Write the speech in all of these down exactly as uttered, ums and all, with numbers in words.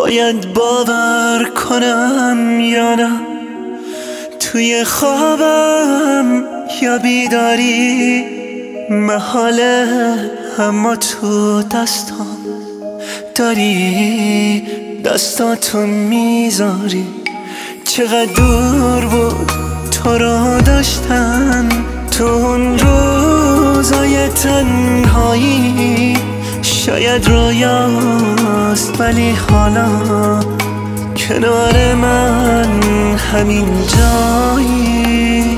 باید باور کنم یا نه، توی خوابم یا بیداری محاله، اما تو دستام داری، دستاتو میذاری. چقدر دور بود تو رو داشتن تو اون روزای تنهایی، شاید رویاست ولی حالا کنار من همین جایی.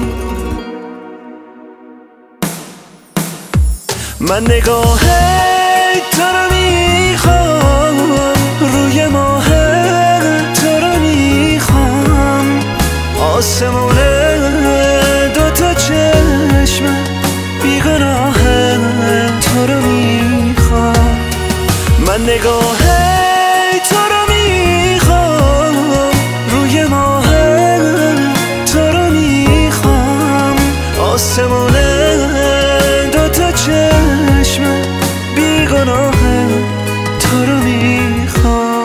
من نگاه تو رو میخوام، روی ماه تو رو میخوام، آسمون دوتا چشم بیگناه تو رو میخوام. من نگاه تو رو میخوام، روی ماه تو رو میخوام، آسمون دوتا چشم بیگناه تو رو میخوام.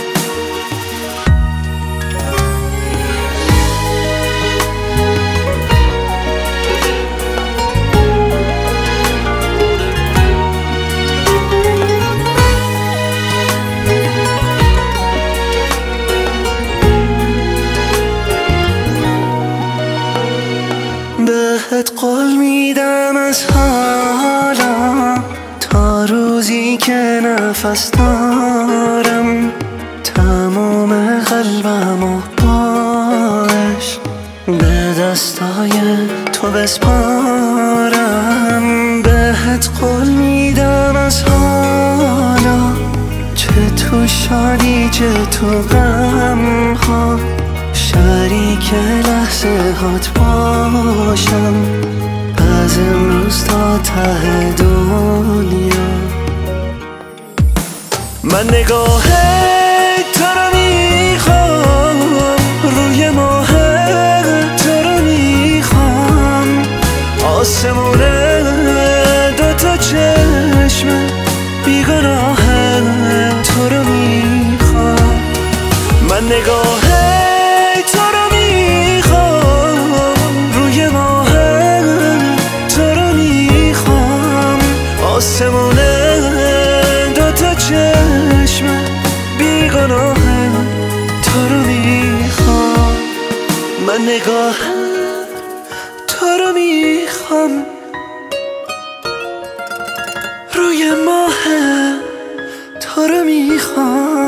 بهت قول میدم از حالا تا روزی که نفس دارم، تموم قلبم و باش به دستای تو بسپارم. بهت قول میدم از حالا چه تو شادی چه تو غم ها، شریک لحظه هات باشم از امروز تا ته دنیا. من نگاه تو رو میخوام، روی ماه تو رو میخوام، آسمون دوتا چشم بیگناه تو رو میخوام. من نگاه تو رو میخوام، روی ماه تو رو میخوام، آسمون دوتا چشم بیگناه تو رو میخوام. من نگاه تو رو میخوام، روی ماه تو رو میخوام،